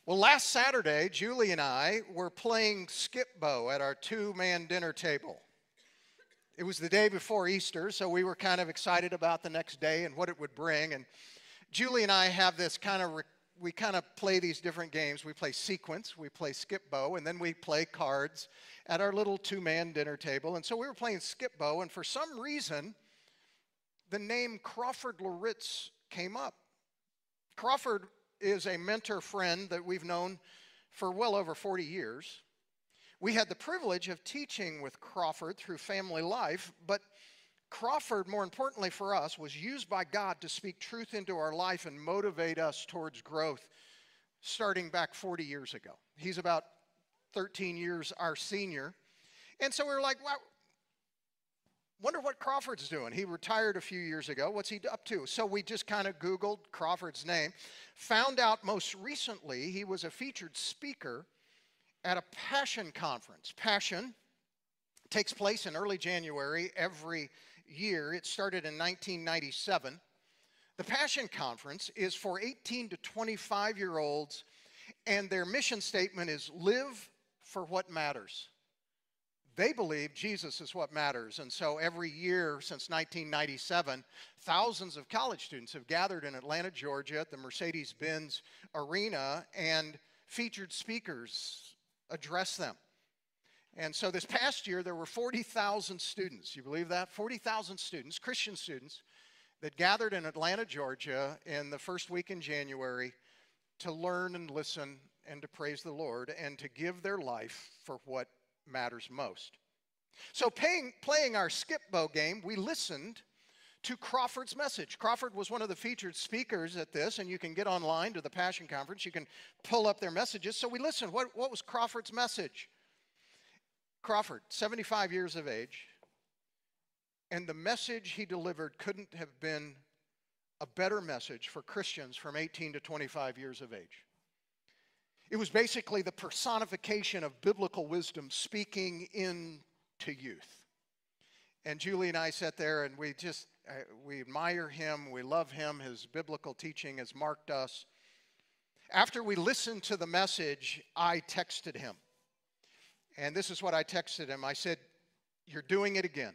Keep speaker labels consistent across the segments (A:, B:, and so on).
A: Well, last Saturday, Julie and I were playing skip bow at our two-man dinner table. It was the day before Easter, so we were kind of excited about the next day and what it would bring. And Julie and I have this we kind of play these different games. We play sequence, we play skip bow, and then we play cards at our little two-man dinner table. And so we were playing skip bow, and for some reason, the name Crawford Loritz came up. Crawford is a mentor friend that we've known for well over 40 years. We had the privilege of teaching with Crawford through Family Life, but Crawford, more importantly for us, was used by God to speak truth into our life and motivate us towards growth starting back 40 years ago. He's about 13 years our senior. And so we were like, wow, wonder what Crawford's doing. He retired a few years ago. What's he up to? So we just kind of Googled Crawford's name, found out most recently he was a featured speaker at a Passion conference. Passion takes place in early January every year. It started in 1997. The Passion Conference is for 18 to 25-year-olds, and their mission statement is live for what matters. They believe Jesus is what matters, and so every year since 1997, thousands of college students have gathered in Atlanta, Georgia at the Mercedes-Benz Arena, and featured speakers address them. And so this past year, there were 40,000 students. You believe that? 40,000 students, Christian students, that gathered in Atlanta, Georgia in the first week in January to learn and listen and to praise the Lord and to give their life for what matters most. So playing our skip bow game, we listened to Crawford's message. Crawford was one of the featured speakers at this, and you can get online to the Passion Conference. You can pull up their messages. So we listened. What was Crawford's message? Crawford, 75 years of age, and the message he delivered couldn't have been a better message for Christians from 18 to 25 years of age. It was basically the personification of biblical wisdom speaking into youth. And Julie and I sat there and we admire him, we love him, his biblical teaching has marked us. After we listened to the message, I texted him. And this is what I texted him. I said, "You're doing it again.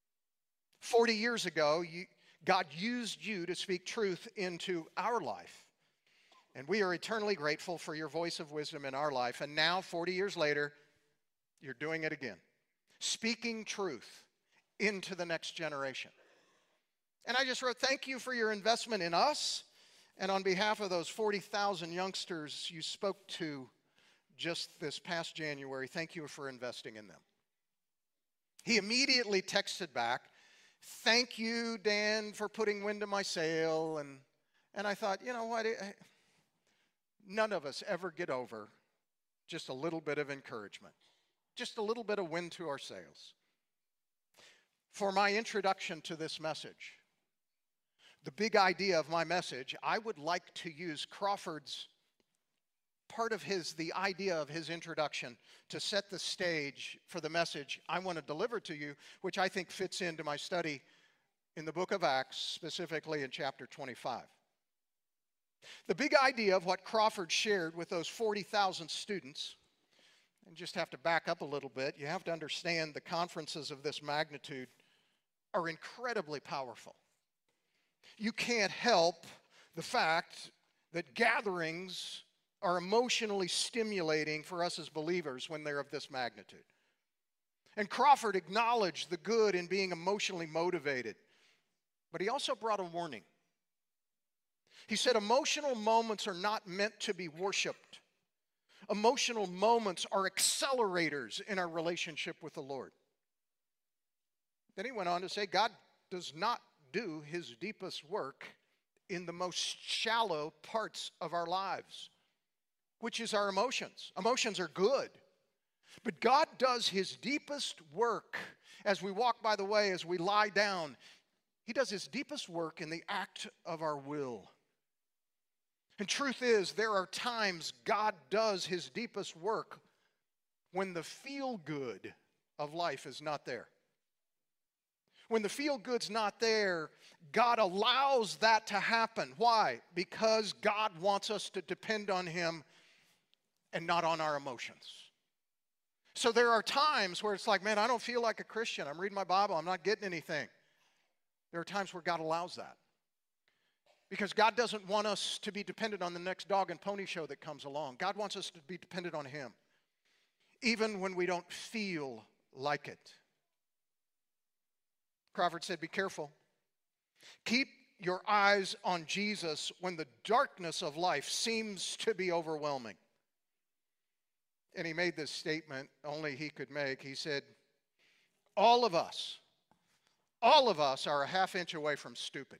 A: 40 years ago, God used you to speak truth into our life. And we are eternally grateful for your voice of wisdom in our life. And now, 40 years later, you're doing it again. Speaking truth into the next generation." And I just wrote, thank you for your investment in us. And on behalf of those 40,000 youngsters you spoke to just this past January, thank you for investing in them. He immediately texted back, "Thank you, Dan, for putting wind in my sail." And I thought, you know what? None of us ever get over just a little bit of encouragement, just a little bit of wind to our sails. For my introduction to this message, the big idea of my message, I would like to use Crawford's the idea of his introduction to set the stage for the message I want to deliver to you, which I think fits into my study in the book of Acts, specifically in chapter 25. The big idea of what Crawford shared with those 40,000 students, and just have to back up a little bit, you have to understand the conferences of this magnitude are incredibly powerful. You can't help the fact that gatherings are emotionally stimulating for us as believers when they're of this magnitude. And Crawford acknowledged the good in being emotionally motivated, but he also brought a warning. He said emotional moments are not meant to be worshiped. Emotional moments are accelerators in our relationship with the Lord. Then he went on to say God does not do his deepest work in the most shallow parts of our lives, which is our emotions. Emotions are good. But God does his deepest work as we walk by the way, as we lie down. He does his deepest work in the act of our will. And truth is, there are times God does his deepest work when the feel-good of life is not there. When the feel-good's not there, God allows that to happen. Why? Because God wants us to depend on him and not on our emotions. So there are times where it's like, man, I don't feel like a Christian. I'm reading my Bible. I'm not getting anything. There are times where God allows that. Because God doesn't want us to be dependent on the next dog and pony show that comes along. God wants us to be dependent on Him, even when we don't feel like it. Crawford said, be careful. Keep your eyes on Jesus when the darkness of life seems to be overwhelming. And he made this statement only he could make. He said, all of us are a half inch away from stupid.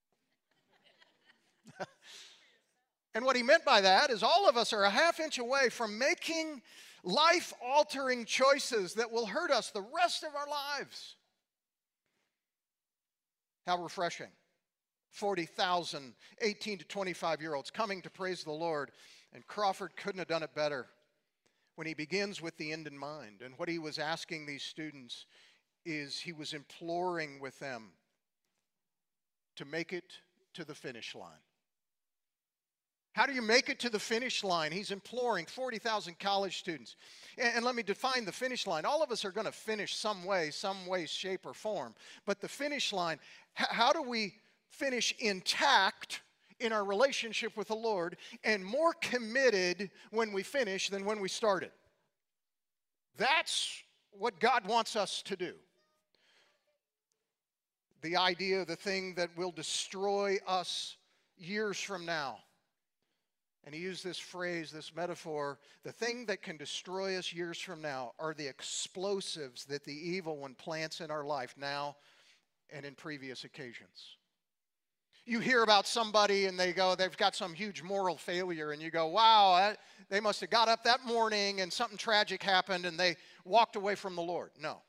A: And what he meant by that is all of us are a half inch away from making life-altering choices that will hurt us the rest of our lives. How refreshing. 40,000 18 to 25-year-olds coming to praise the Lord. And Crawford couldn't have done it better when he begins with the end in mind. And what he was asking these students is he was imploring with them to make it to the finish line. How do you make it to the finish line? He's imploring 40,000 college students. And let me define the finish line. All of us are going to finish some way, shape, or form. But the finish line, how do we finish intact in our relationship with the Lord and more committed when we finish than when we started? That's what God wants us to do. The idea, the thing that will destroy us years from now. And he used this phrase, this metaphor, the thing that can destroy us years from now are the explosives that the evil one plants in our life now and in previous occasions. You hear about somebody and they've got some huge moral failure, and you go, wow, they must have got up that morning and something tragic happened and they walked away from the Lord. No.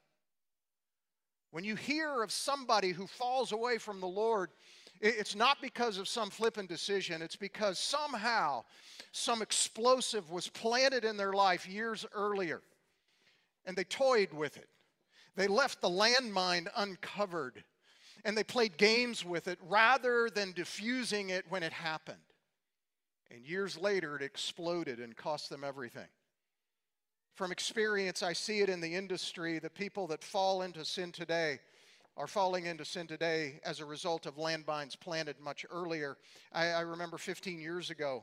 A: When you hear of somebody who falls away from the Lord, it's not because of some flippant decision. It's because somehow some explosive was planted in their life years earlier, and they toyed with it. They left the landmine uncovered, and they played games with it rather than diffusing it when it happened. And years later, it exploded and cost them everything. From experience, I see it in the industry. The people that fall into sin today are falling into sin today as a result of landmines planted much earlier. I remember 15 years ago,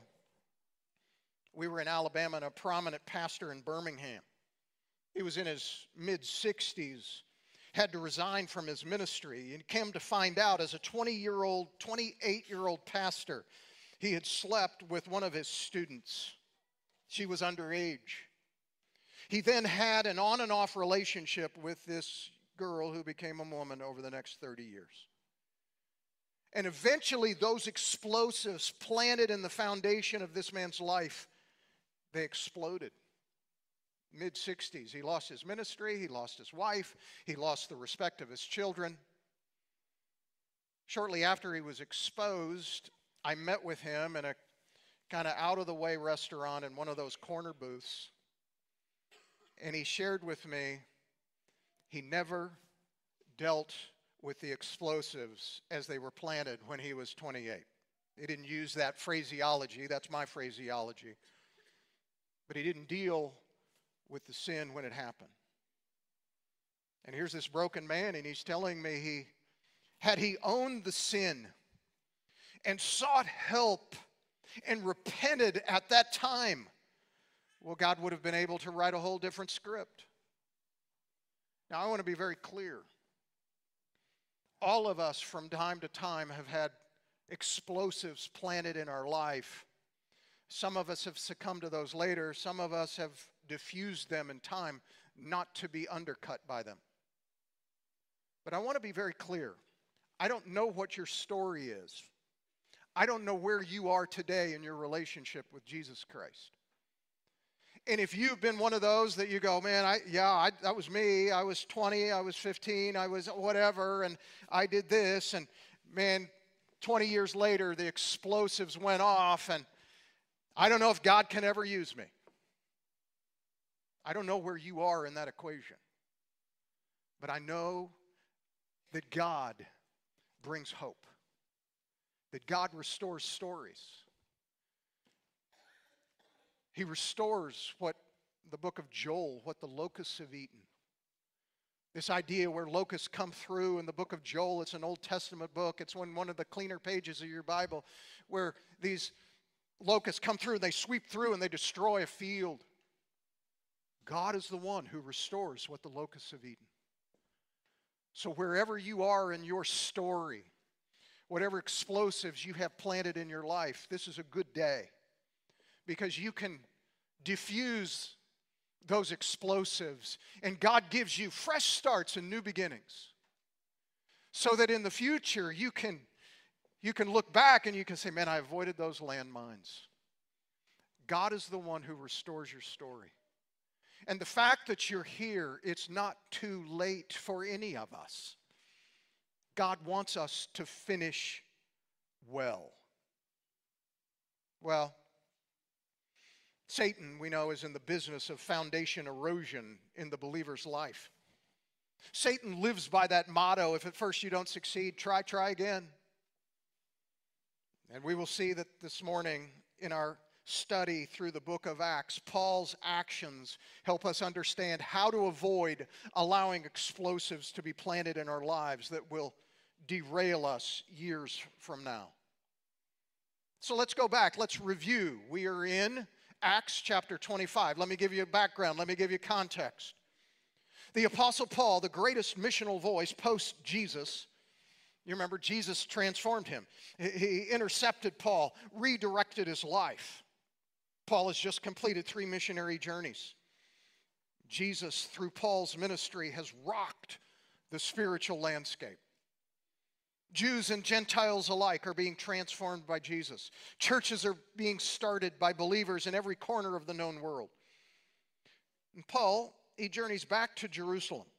A: we were in Alabama, and a prominent pastor in Birmingham, he was in his mid-60s, had to resign from his ministry, and came to find out as a 28-year-old pastor, he had slept with one of his students. She was underage. He then had an on and off relationship with this girl who became a woman over the next 30 years. And eventually those explosives planted in the foundation of this man's life, they exploded. Mid-60s, he lost his ministry, he lost his wife, he lost the respect of his children. Shortly after he was exposed, I met with him in a kind of out-of-the-way restaurant in one of those corner booths. And he shared with me he never dealt with the explosives as they were planted when he was 28. He didn't use that phraseology. That's my phraseology. But he didn't deal with the sin when it happened. And here's this broken man, and he's telling me had he owned the sin and sought help and repented at that time, well, God would have been able to write a whole different script. Now, I want to be very clear. All of us from time to time have had explosives planted in our life. Some of us have succumbed to those later. Some of us have diffused them in time not to be undercut by them. But I want to be very clear. I don't know what your story is. I don't know where you are today in your relationship with Jesus Christ. And if you've been one of those that you go, man, that was me. I was 20, I was 15, I was whatever, and I did this. And man, 20 years later, the explosives went off, and I don't know if God can ever use me. I don't know where you are in that equation. But I know that God brings hope, that God restores stories. He restores what the book of Joel, what the locusts have eaten. This idea where locusts come through in the book of Joel, it's an Old Testament book. It's one of the cleaner pages of your Bible where these locusts come through and they sweep through and they destroy a field. God is the one who restores what the locusts have eaten. So wherever you are in your story, whatever explosives you have planted in your life, this is a good day because you can diffuse those explosives and God gives you fresh starts and new beginnings so that in the future you can look back and you can say, man, I avoided those landmines. God is the one who restores your story. And the fact that you're here, it's not too late for any of us. God wants us to finish well. Well, Satan, we know, is in the business of foundation erosion in the believer's life. Satan lives by that motto, if at first you don't succeed, try again. And we will see that this morning in our study through the book of Acts, Paul's actions help us understand how to avoid allowing explosives to be planted in our lives that will derail us years from now. So let's go back. Let's review. We are in Acts chapter 25. Let me give you a background. Let me give you context. The Apostle Paul, the greatest missional voice post-Jesus, you remember Jesus transformed him. He intercepted Paul, redirected his life. Paul has just completed 3 missionary journeys. Jesus, through Paul's ministry, has rocked the spiritual landscape. Jews and Gentiles alike are being transformed by Jesus. Churches are being started by believers in every corner of the known world. And Paul, he journeys back to Jerusalem.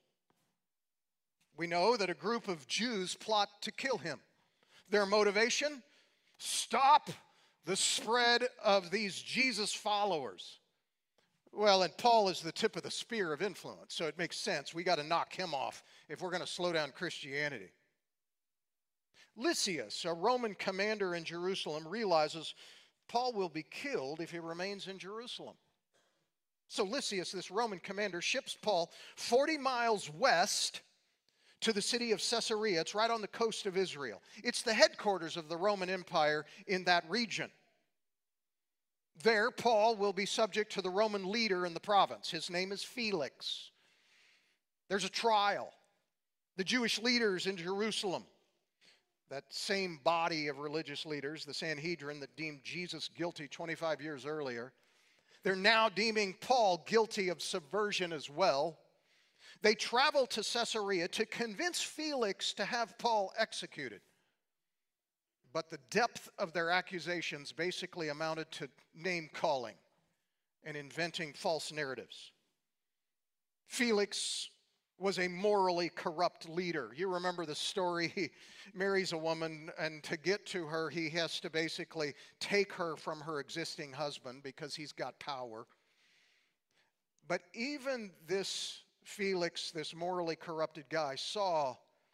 A: We know that a group of Jews plot to kill him. Their motivation? Stop the spread of these Jesus followers. Well, and Paul is the tip of the spear of influence, so it makes sense. We got to knock him off if we're going to slow down Christianity. Lysias, a Roman commander in Jerusalem, realizes Paul will be killed if he remains in Jerusalem. So Lysias, this Roman commander, ships Paul 40 miles west to the city of Caesarea. It's right on the coast of Israel. It's the headquarters of the Roman Empire in that region. There, Paul will be subject to the Roman leader in the province. His name is Felix. There's a trial. The Jewish leaders in Jerusalem, that same body of religious leaders, the Sanhedrin that deemed Jesus guilty 25 years earlier, they're now deeming Paul guilty of subversion as well. They travel to Caesarea to convince Felix to have Paul executed. But the depth of their accusations basically amounted to name-calling and inventing false narratives. Felix was a morally corrupt leader. You remember the story. He marries a woman, and to get to her, he has to basically take her from her existing husband because he's got power. But even this Felix, this morally corrupted guy, saw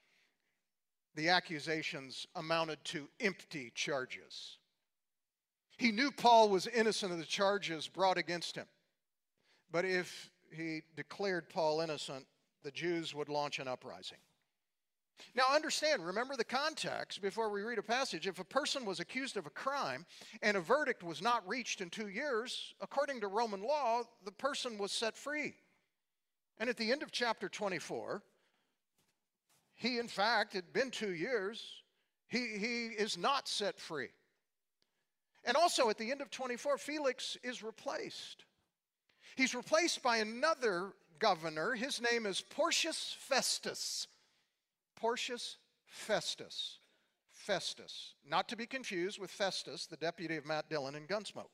A: the accusations amounted to empty charges. He knew Paul was innocent of the charges brought against him. But if he declared Paul innocent, the Jews would launch an uprising. Now understand, remember the context before we read a passage. If a person was accused of a crime and a verdict was not reached in 2 years, according to Roman law, the person was set free. And at the end of chapter 24, he, in fact, had been 2 years. He is not set free. And also at the end of 24, Felix is replaced. He's replaced by another governor. His name is Porcius Festus. Porcius Festus. Festus. Not to be confused with Festus, the deputy of Matt Dillon in Gunsmoke.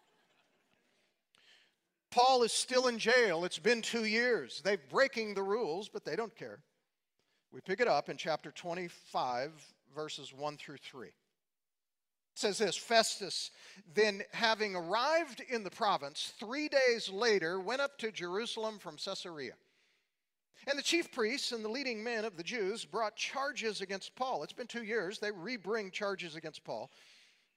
A: Paul is still in jail. It's been 2 years. They're breaking the rules, but they don't care. We pick it up in chapter 25, verses 1 through 3. It says this: Festus, then having arrived in the province 3 days later, went up to Jerusalem from Caesarea. And the chief priests and the leading men of the Jews brought charges against Paul. It's been 2 years. They rebring charges against Paul.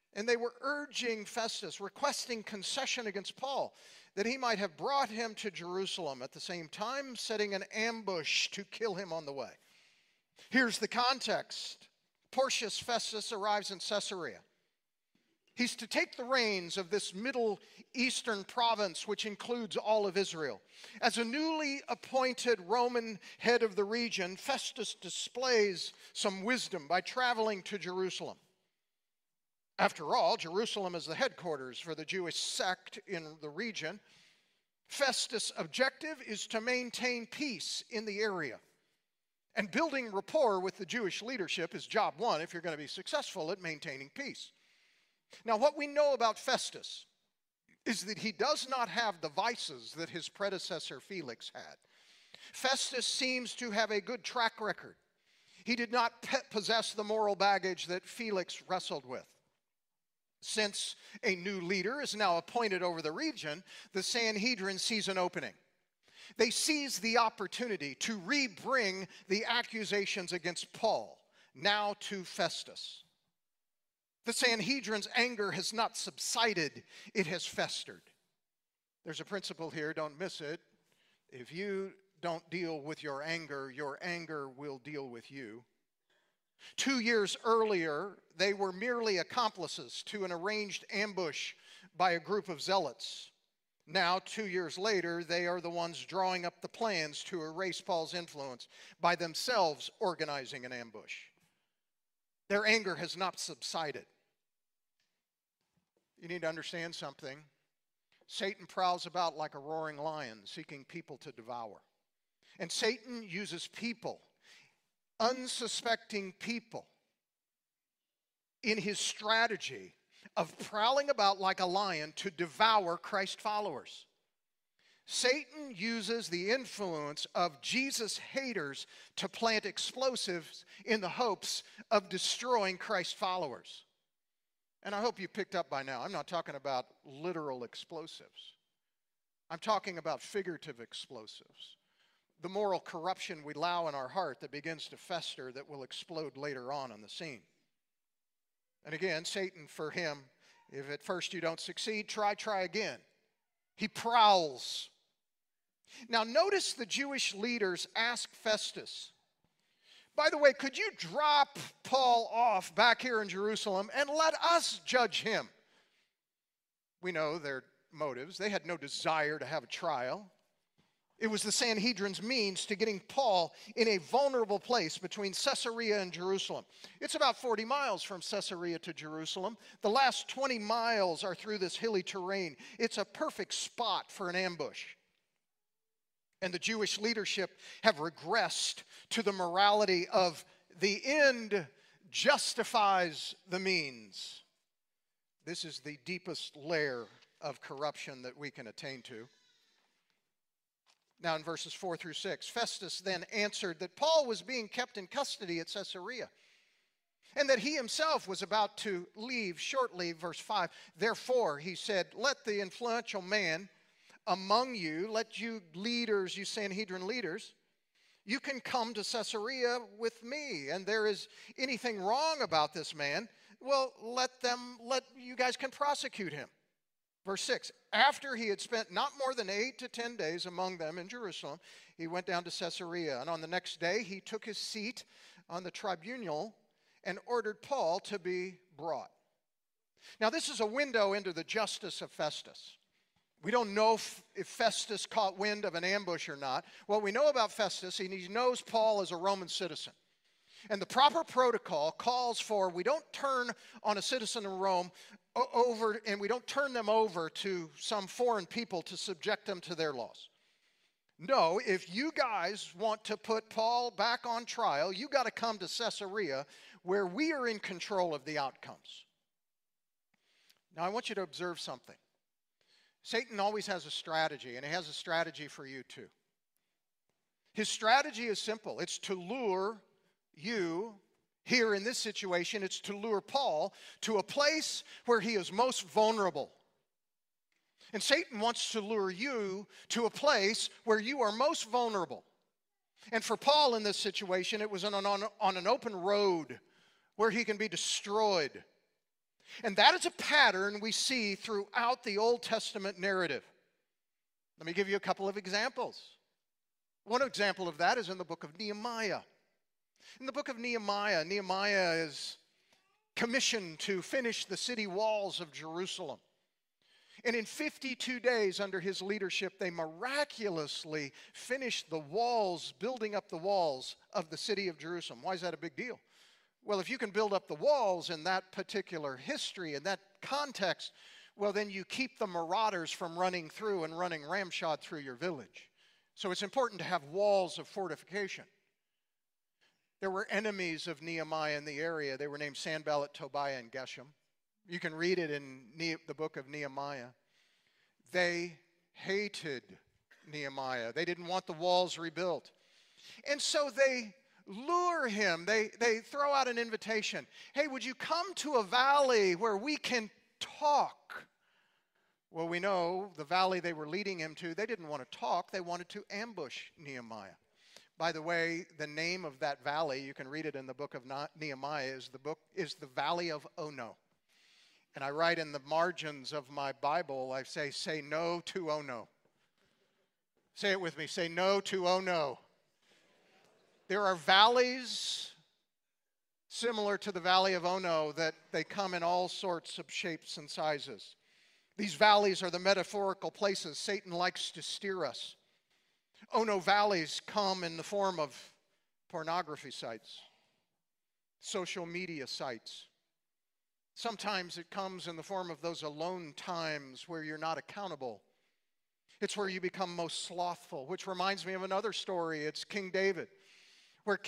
A: And they were urging Festus, requesting concession against Paul, that he might have brought him to Jerusalem, at the same time setting an ambush to kill him on the way. Here's the context. Porcius Festus arrives in Caesarea. He's to take the reins of this Middle Eastern province, which includes all of Israel. As a newly appointed Roman head of the region, Festus displays some wisdom by traveling to Jerusalem. After all, Jerusalem is the headquarters for the Jewish sect in the region. Festus' objective is to maintain peace in the area. And building rapport with the Jewish leadership is job one if you're going to be successful at maintaining peace. Now, what we know about Festus is that he does not have the vices that his predecessor Felix had. Festus seems to have a good track record. He did not possess the moral baggage that Felix wrestled with. Since a new leader is now appointed over the region, the Sanhedrin sees an opening. They seize the opportunity to rebring the accusations against Paul, now to Festus. The Sanhedrin's anger has not subsided, it has festered. There's a principle here, don't miss it. If you don't deal with your anger will deal with you. 2 years earlier, they were merely accomplices to an arranged ambush by a group of zealots. Now, 2 years later, they are the ones drawing up the plans to erase Paul's influence by themselves organizing an ambush. Their anger has not subsided. You need to understand something. Satan prowls about like a roaring lion, seeking people to devour. And Satan uses people, unsuspecting people, in his strategy of prowling about like a lion to devour Christ followers. Satan uses the influence of Jesus' haters to plant explosives in the hopes of destroying Christ followers. And I hope you picked up by now, I'm not talking about literal explosives. I'm talking about figurative explosives. The moral corruption we allow in our heart that begins to fester that will explode later on the scene. And again, Satan, for him, if at first you don't succeed, try again. He prowls. Now notice the Jewish leaders ask Festus, by the way, could you drop Paul off back here in Jerusalem and let us judge him? We know their motives. They had no desire to have a trial. It was the Sanhedrin's means to getting Paul in a vulnerable place between Caesarea and Jerusalem. It's about 40 miles from Caesarea to Jerusalem. The last 20 miles are through this hilly terrain. It's a perfect spot for an ambush. And the Jewish leadership have regressed to the morality of the end justifies the means. This is the deepest layer of corruption that we can attain to. Now in verses 4 through 6, Festus then answered that Paul was being kept in custody at Caesarea, and that he himself was about to leave shortly, verse 5. Therefore, he said, let the influential man among you, let you leaders, you Sanhedrin leaders, you can come to Caesarea with me. And there is anything wrong about this man, well, let you guys can prosecute him. Verse 6, after he had spent not more than 8 to 10 days among them in Jerusalem, he went down to Caesarea. And on the next day, he took his seat on the tribunal and ordered Paul to be brought. Now, this is a window into the justice of Festus. We don't know if Festus caught wind of an ambush or not. What we know about Festus, he knows Paul is a Roman citizen. And the proper protocol calls for we don't turn on a citizen of Rome over, and we don't turn them over to some foreign people to subject them to their laws. No, if you guys want to put Paul back on trial, you got to come to Caesarea where we are in control of the outcomes. Now I want you to observe something. Satan always has a strategy, and he has a strategy for you too. His strategy is simple. It's to lure you, here in this situation, it's to lure Paul to a place where he is most vulnerable. And Satan wants to lure you to a place where you are most vulnerable. And for Paul in this situation, it was on an open road where he can be destroyed. And that is a pattern we see throughout the Old Testament narrative. Let me give you a couple of examples. One example of that is in the book of Nehemiah. In the book of Nehemiah, Nehemiah is commissioned to finish the city walls of Jerusalem. And in 52 days under his leadership, they miraculously finished the walls, building up the walls of the city of Jerusalem. Why is that a big deal? Well, if you can build up the walls in that particular history, in that context, well, then you keep the marauders from running through and running ramshod through your village. So it's important to have walls of fortification. There were enemies of Nehemiah in the area. They were named Sanballat, Tobiah, and Geshem. You can read it in the book of Nehemiah. They hated Nehemiah. They didn't want the walls rebuilt. And so they lure him. They throw out an invitation. Hey, would you come to a valley where we can talk? Well, we know the valley they were leading him to, they didn't want to talk. They wanted to ambush Nehemiah. By the way, the name of that valley, you can read it in the book of Nehemiah, is the Valley of Ono. And I write in the margins of my Bible, I say no to Ono. Say it with me, say no to Ono. There are valleys similar to the Valley of Ono that they come in all sorts of shapes and sizes. These valleys are the metaphorical places Satan likes to steer us. Ono valleys come in the form of pornography sites, social media sites. Sometimes it comes in the form of those alone times where you're not accountable. It's where you become most slothful, which reminds me of another story. It's King David, where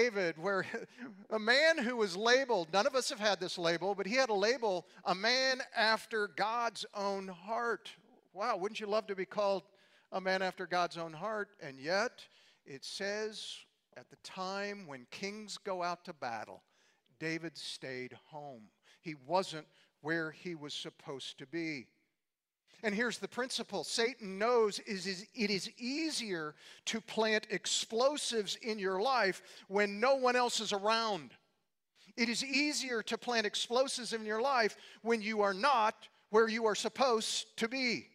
A: a man who was labeled, none of us have had this label, but he had a label, a man after God's own heart. Wow, wouldn't you love to be called a man after God's own heart? And yet, it says at the time when kings go out to battle, David stayed home. He wasn't where he was supposed to be. And here's the principle. Satan knows it is easier to plant explosives in your life when no one else is around. It is easier to plant explosives in your life when you are not where you are supposed to be.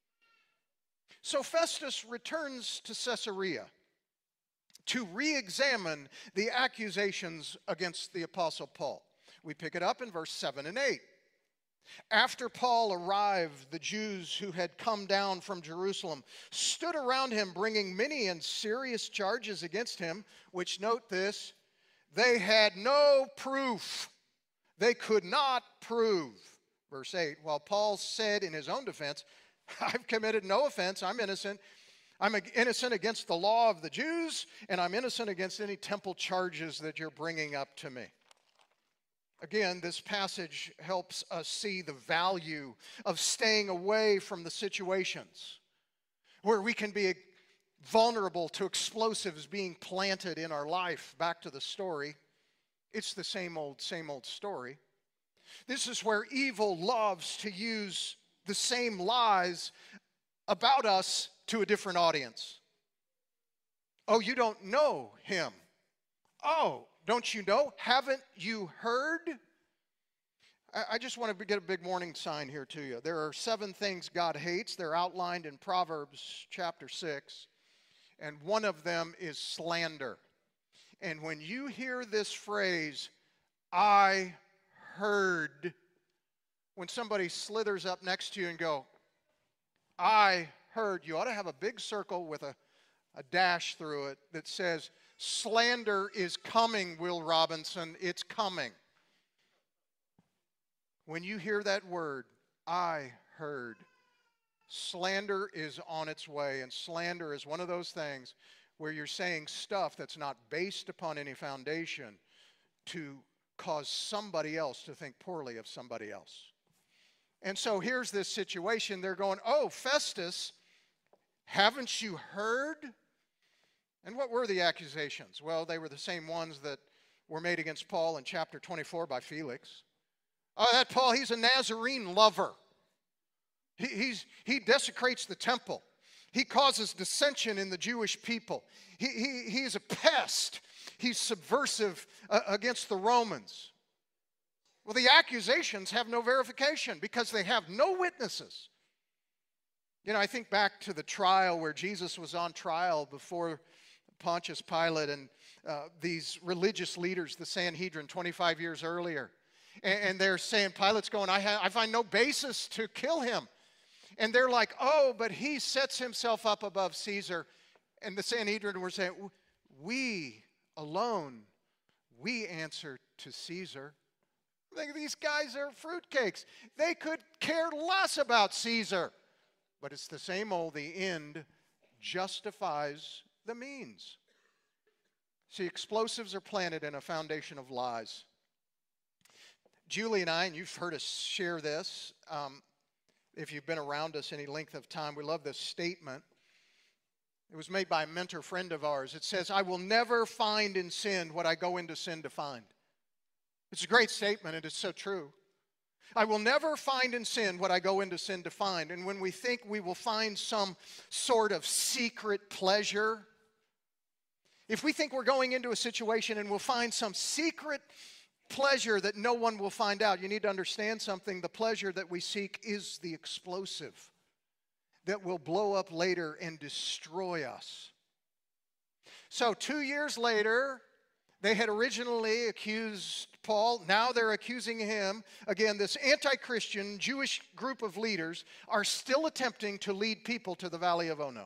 A: So Festus returns to Caesarea to re-examine the accusations against the Apostle Paul. We pick it up in verse 7 and 8. After Paul arrived, the Jews who had come down from Jerusalem stood around him, bringing many and serious charges against him, which, note this, they had no proof. They could not prove. Verse 8, while Paul said in his own defense, I've committed no offense, I'm innocent. I'm innocent against the law of the Jews, and I'm innocent against any temple charges that you're bringing up to me. Again, this passage helps us see the value of staying away from the situations where we can be vulnerable to explosives being planted in our life. Back to the story. It's the same old story. This is where evil loves to use the same lies about us to a different audience. Oh, you don't know him. Oh, don't you know? Haven't you heard? I just want to get a big warning sign here to you. There are 7 things God hates. They're outlined in Proverbs chapter 6. And one of them is slander. And when you hear this phrase, I heard, when somebody slithers up next to you and go, I heard, you ought to have a big circle with a dash through it that says, slander is coming, Will Robinson, it's coming. When you hear that word, I heard, slander is on its way. And slander is one of those things where you're saying stuff that's not based upon any foundation to cause somebody else to think poorly of somebody else. And so here's this situation. They're going, oh, Festus, haven't you heard? And what were the accusations? Well, they were the same ones that were made against Paul in chapter 24 by Felix. Oh, that Paul, he's a Nazarene lover. He desecrates the temple. He causes dissension in the Jewish people. He's a pest. He's subversive against the Romans. Well, the accusations have no verification because they have no witnesses. You know, I think back to the trial where Jesus was on trial before Pontius Pilate and these religious leaders, the Sanhedrin, 25 years earlier. And they're saying, Pilate's going, I find no basis to kill him. And they're like, oh, but he sets himself up above Caesar. And the Sanhedrin were saying, we alone, we answer to Caesar. I think these guys are fruitcakes. They could care less about Caesar. But it's the same old, the end justifies the means. See, explosives are planted in a foundation of lies. Julie and I, and you've heard us share this, if you've been around us any length of time, we love this statement. It was made by a mentor friend of ours. It says, I will never find in sin what I go into sin to find. It's a great statement, and it's so true. I will never find in sin what I go into sin to find. And when we think we will find some sort of secret pleasure, if we think we're going into a situation and we'll find some secret pleasure that no one will find out, you need to understand something. The pleasure that we seek is the explosive that will blow up later and destroy us. So 2 years later, they had originally accused Paul. Now they're accusing him. Again, this anti-Christian Jewish group of leaders are still attempting to lead people to the Valley of Ono.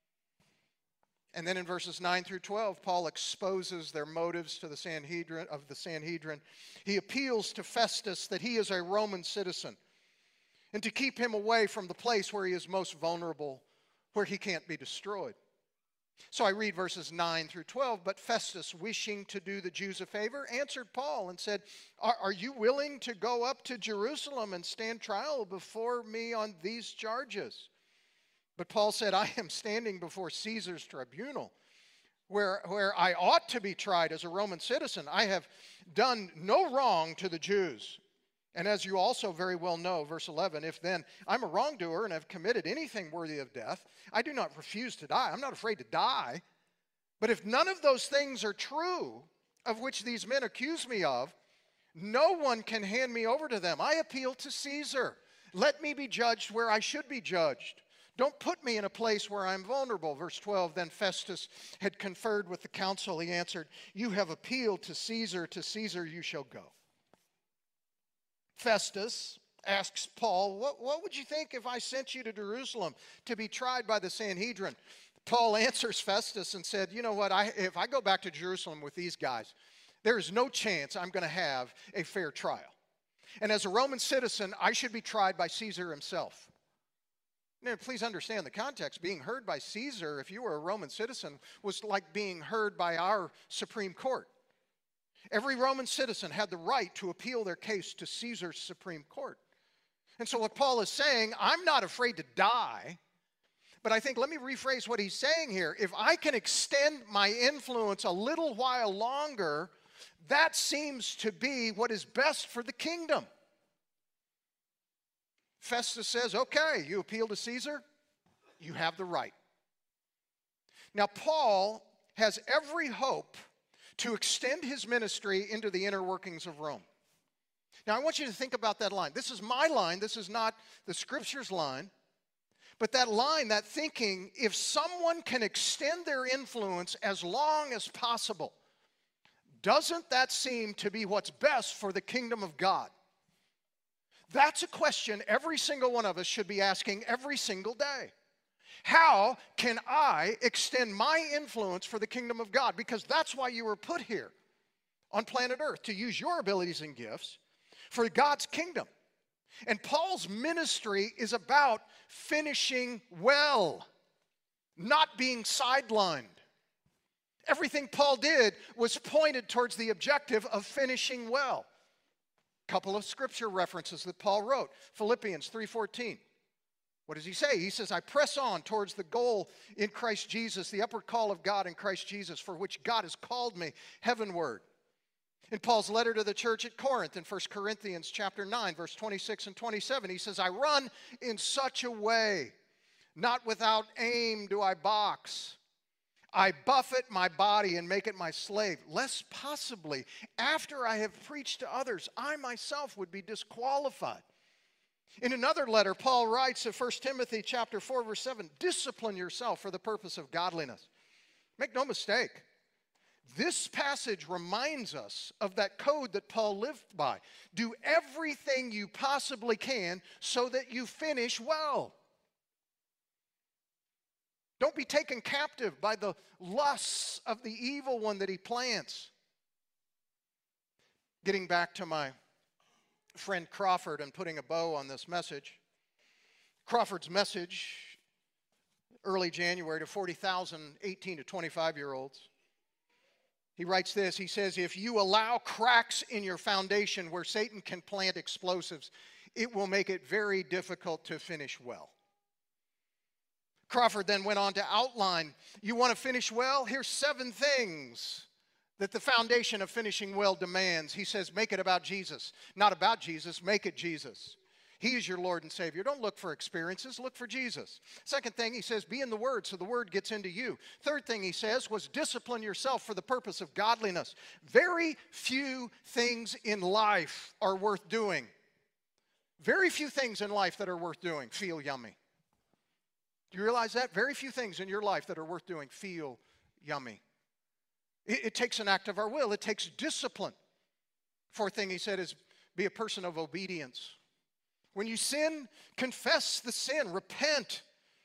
A: And then in verses 9 through 12, Paul exposes their motives to the Sanhedrin. He appeals to Festus that he is a Roman citizen and to keep him away from the place where he is most vulnerable, where he can't be destroyed. So I read verses 9 through 12, but Festus, wishing to do the Jews a favor, answered Paul and said, are you willing to go up to Jerusalem and stand trial before me on these charges? But Paul said, I am standing before Caesar's tribunal, where I ought to be tried as a Roman citizen. I have done no wrong to the Jews. And as you also very well know, verse 11, if then I'm a wrongdoer and have committed anything worthy of death, I do not refuse to die. I'm not afraid to die. But if none of those things are true, of which these men accuse me of, no one can hand me over to them. I appeal to Caesar. Let me be judged where I should be judged. Don't put me in a place where I'm vulnerable. Verse 12, then Festus had conferred with the council. He answered, you have appealed to Caesar you shall go. Festus asks Paul, what would you think if I sent you to Jerusalem to be tried by the Sanhedrin? Paul answers Festus and said, you know what, if I go back to Jerusalem with these guys, there is no chance I'm going to have a fair trial. And as a Roman citizen, I should be tried by Caesar himself. Now, please understand the context. Being heard by Caesar, if you were a Roman citizen, was like being heard by our Supreme Court. Every Roman citizen had the right to appeal their case to Caesar's Supreme Court. And so what Paul is saying, I'm not afraid to die, but I think, let me rephrase what he's saying here. If I can extend my influence a little while longer, that seems to be what is best for the kingdom. Festus says, okay, you appeal to Caesar, you have the right. Now, Paul has every hope to extend his ministry into the inner workings of Rome. Now, I want you to think about that line. This is my line. This is not the Scripture's line. But that line, that thinking, if someone can extend their influence as long as possible, doesn't that seem to be what's best for the kingdom of God? That's a question every single one of us should be asking every single day. How can I extend my influence for the kingdom of God? Because that's why you were put here on planet Earth, to use your abilities and gifts for God's kingdom. And Paul's ministry is about finishing well, not being sidelined. Everything Paul did was pointed towards the objective of finishing well. Couple of scripture references that Paul wrote. Philippians 3:14. What does he say? He says, I press on towards the goal in Christ Jesus, the upward call of God in Christ Jesus, for which God has called me heavenward. In Paul's letter to the church at Corinth in 1 Corinthians chapter 9, verse 26 and 27, he says, I run in such a way, not without aim do I box. I buffet my body and make it my slave, lest possibly, after I have preached to others, I myself would be disqualified. In another letter, Paul writes in 1 Timothy chapter 4, verse 7, discipline yourself for the purpose of godliness. Make no mistake, this passage reminds us of that code that Paul lived by. Do everything you possibly can so that you finish well. Don't be taken captive by the lusts of the evil one that he plants. Getting back to my friend Crawford and putting a bow on this message. Crawford's message, early January, to 40,000 18 to 25-year-olds. He writes this, he says, if you allow cracks in your foundation where Satan can plant explosives, it will make it very difficult to finish well. Crawford then went on to outline, you want to finish well? Here's 7 things that the foundation of finishing well demands. He says, make it about Jesus. Not about Jesus, make it Jesus. He is your Lord and Savior. Don't look for experiences, look for Jesus. Second thing, he says, be in the Word so the Word gets into you. Third thing he says was discipline yourself for the purpose of godliness. Very few things in life are worth doing. Very few things in life that are worth doing feel yummy. Do you realize that? Very few things in your life that are worth doing feel yummy. It takes an act of our will. It takes discipline. Fourth thing he said is be a person of obedience. When you sin, confess the sin, repent,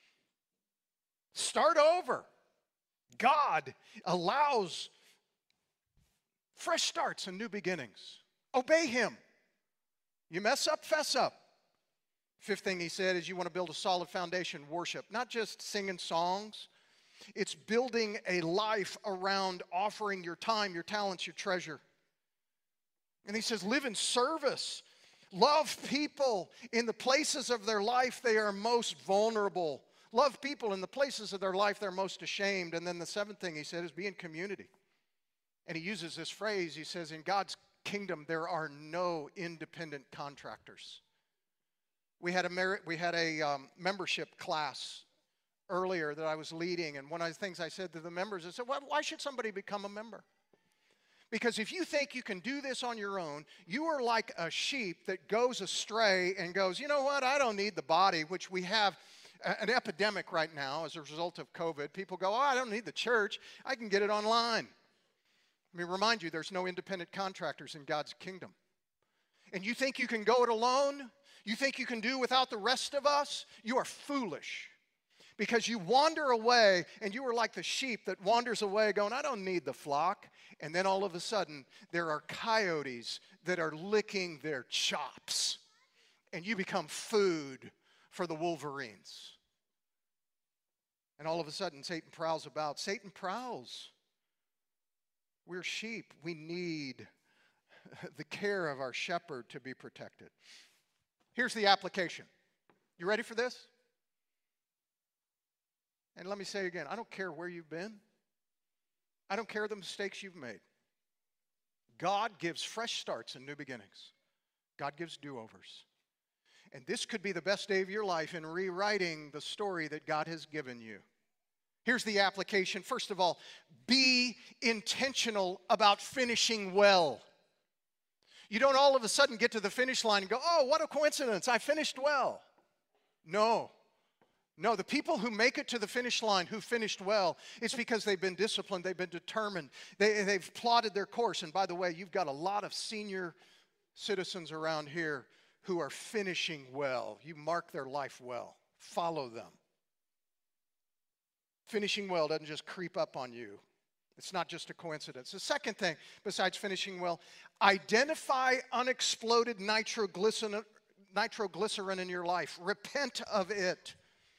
A: start over. God allows fresh starts and new beginnings. Obey him. You mess up, fess up. Fifth thing he said is you want to build a solid foundation, worship. Not just singing songs. It's building a life around offering your time, your talents, your treasure. And he says live in service. Love people in the places of their life they are most vulnerable. Love people in the places of their life they're most ashamed. And then the seventh thing he said is be in community. And he uses this phrase, he says, in God's kingdom there are no independent contractors. We had a membership class earlier that I was leading, and one of the things I said to the members, I said, well, why should somebody become a member? Because if you think you can do this on your own, you are like a sheep that goes astray and goes, you know what, I don't need the body, which we have an epidemic right now as a result of COVID. People go, oh, I don't need the church. I can get it online. Let me remind you, there's no independent contractors in God's kingdom. And you think you can go it alone? You think you can do without the rest of us? You are foolish. Because you wander away, and you are like the sheep that wanders away going, I don't need the flock. And then all of a sudden, there are coyotes that are licking their chops. And you become food for the wolverines. And all of a sudden, Satan prowls about. Satan prowls. We're sheep. We need the care of our shepherd to be protected. Here's the application. You ready for this? And let me say again, I don't care where you've been. I don't care the mistakes you've made. God gives fresh starts and new beginnings. God gives do-overs. And this could be the best day of your life in rewriting the story that God has given you. Here's the application. First of all, be intentional about finishing well. You don't all of a sudden get to the finish line and go, oh, what a coincidence, I finished well. No, the people who make it to the finish line, who finished well, it's because they've been disciplined, they've been determined, they've plotted their course. And by the way, you've got a lot of senior citizens around here who are finishing well. You mark their life well. Follow them. Finishing well doesn't just creep up on you. It's not just a coincidence. The second thing, besides finishing well, identify unexploded nitroglycerin in your life. Repent of it.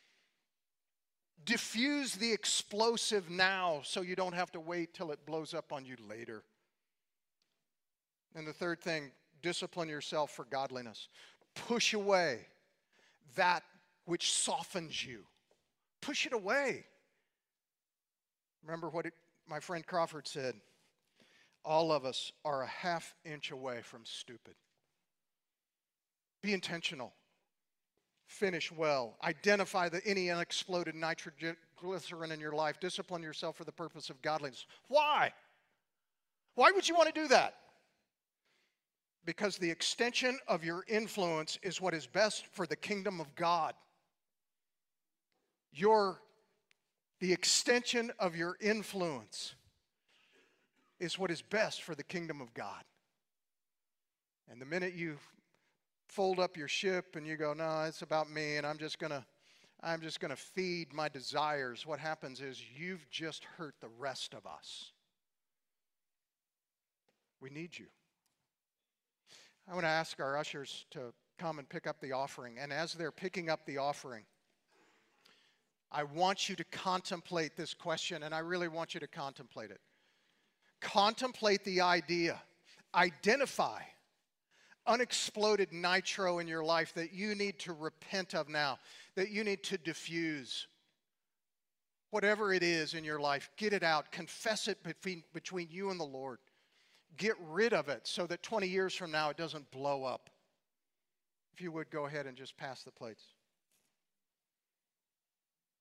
A: Diffuse the explosive now so you don't have to wait till it blows up on you later. And the third thing, discipline yourself for godliness. Push away that which softens you. Push it away. Remember what my friend Crawford said, all of us are a half inch away from stupid. Be intentional. Finish well. Identify any unexploded nitroglycerin in your life. Discipline yourself for the purpose of godliness. Why? Why would you want to do that? Because the extension of your influence is what is best for the kingdom of God. The extension of your influence is what is best for the kingdom of God. And the minute you fold up your ship and you go, no, it's about me, and I'm just gonna feed my desires, what happens is you've just hurt the rest of us. We need you. I want to ask our ushers to come and pick up the offering. And as they're picking up the offering, I want you to contemplate this question, and I really want you to contemplate it. Contemplate the idea. Identify unexploded nitro in your life that you need to repent of now, that you need to diffuse. Whatever it is in your life, get it out. Confess it between you and the Lord. Get rid of it so that 20 years from now it doesn't blow up. If you would, go ahead and just pass the plates.